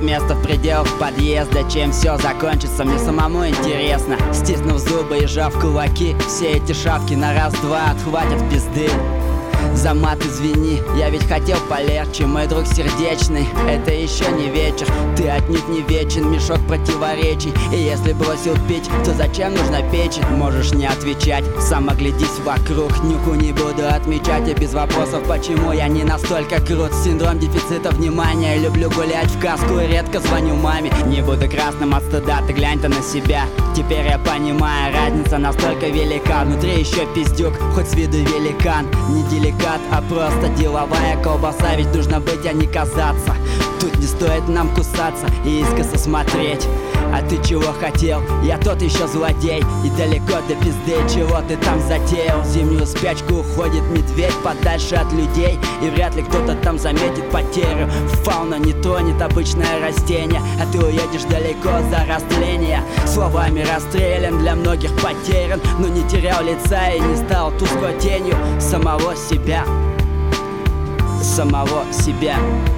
место в пределах подъезда. Чем все закончится, мне самому интересно. Стиснув зубы и сжав кулаки, все эти шапки на раз-два отхватят пизды. За мат извини, я ведь хотел полегче, мой друг сердечный. Это еще не вечер, ты отнюдь не вечен, мешок противоречий. И если бросил пить, то зачем нужно печь? Можешь не отвечать, сам оглядись вокруг. Нюху не буду отмечать и без вопросов, почему я не настолько крут. Синдром дефицита внимания, люблю гулять в каску и редко звоню маме. Не буду красным от стыда, ты глянь-то на себя. Теперь я понимаю, разница настолько велика. Внутри еще пиздюк, хоть с виду великан. Не деликат, а просто деловая колбаса. Ведь нужно быть, а не казаться. Тут не стоит нам кусаться и искоса смотреть. А ты чего хотел? Я тот еще злодей. И далеко до пизды, чего ты там затеял? В зимнюю спячку уходит медведь подальше от людей. И вряд ли кто-то там заметит потерю. Фауна не тронет обычное растение, а ты уедешь далеко за растление. Словами расстрелян, для многих потерян, но не терял лица и не стал тусклой тенью самого себя. Самого себя.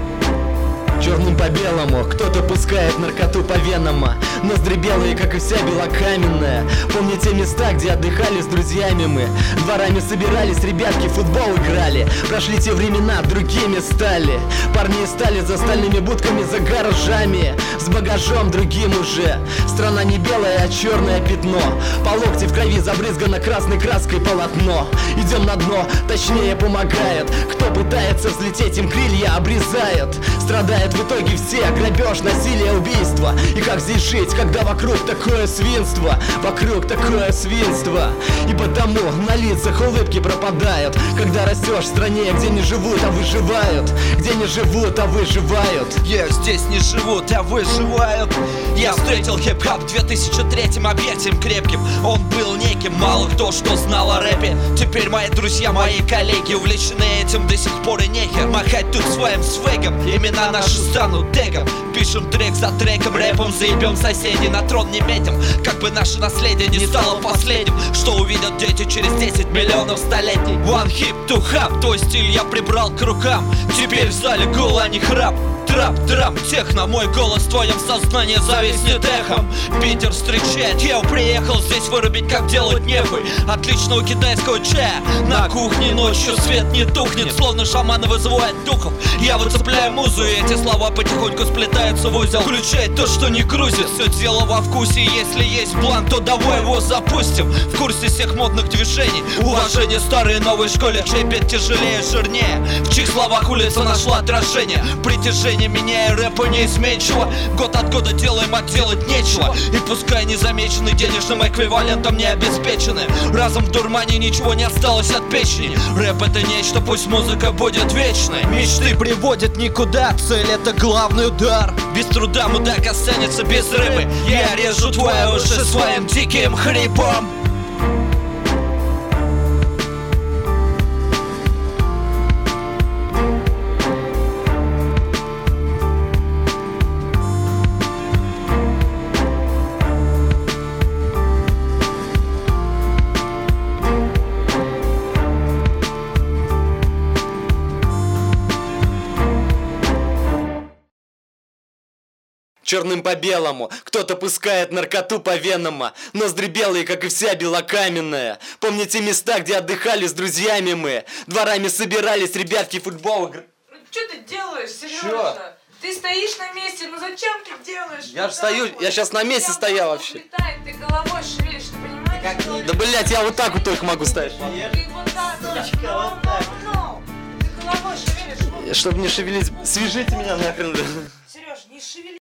Черным по белому, кто-то пускает наркоту по венам. Ноздри белые, как и вся белокаменная. Помни те места, где отдыхали с друзьями мы. Дворами собирались, ребятки в футбол играли. Прошли те времена, другими стали. Парни стали за стальными будками, за гаражами. С багажом другим уже. Страна не белая, а черное пятно. По локти в крови забрызгано красной краской полотно. Идем на дно, точнее помогает. Кто пытается взлететь, им крылья обрезает. Страдает в итоге все, грабеж, насилие, убийство. И как здесь жить, когда вокруг такое свинство? Вокруг такое свинство. И потому на лицах улыбки пропадают, когда растешь в стране, где не живут, а выживают. Где не живут, а выживают. Здесь не живут, а выживают. Я встретил хип-хап в 2003-м объятием крепким. Он был неким, мало кто что знал о рэпе. Теперь мои друзья, мои коллеги увлечены этим до сих пор и нехер махать тут своим свегом. Имена наши станут тегом. Пишем трек за треком, рэпом заебем соседей. На трон не метим, как бы наше наследие не стало последним. Что увидят дети через 10 миллионов столетий. One hip to hop, твой стиль я прибрал к рукам. Теперь в зале гул, а не храп. Трап, трап, техно, мой голос в твоем сознании зависнет эхом. Питер встречает, я приехал здесь вырубить, как делать нехуй. Отличного китайского чая на кухне ночью свет не тухнет, словно шаманы вызывают духов. Я выцепляю музу, и эти слова потихоньку сплетаются в узел. Включай то, что не грузит, все дело во вкусе. Если есть план, то давай его запустим. В курсе всех модных движений, уважение старой и новой школе. Чей бит тяжелее, жирнее, в чьих словах улица нашла отражение. Притяжение меняя рэпа неизменчиво. Год от года делаем, а делать нечего. И пускай незамеченный денежным эквивалентом не обеспечены. Разом в дурмане ничего не осталось от печени. Рэп это нечто, пусть музыка будет вечной. Мечты приводят никуда, цель это главный удар. Без труда мудак останется без рыбы. Я режу твои уши своим диким хрипом. Черным по белому, кто-то пускает наркоту по венам. Ноздри белые, как и вся белокаменная. Помните места, где отдыхали с друзьями мы. Дворами собирались, ребятки в футбол. Что ты делаешь, Сережа? Чё? Ты стоишь на месте, ну зачем ты делаешь? Я же стою, я сейчас на месте стоял вообще. Летает, ты головой шевелишь, ты понимаешь? Да блять, я вот так вот только могу ставить. Ты вот так, вот так. Ты головой шевелишь. Чтобы не шевелить, свяжите меня нахрен. Сереж, не шевели.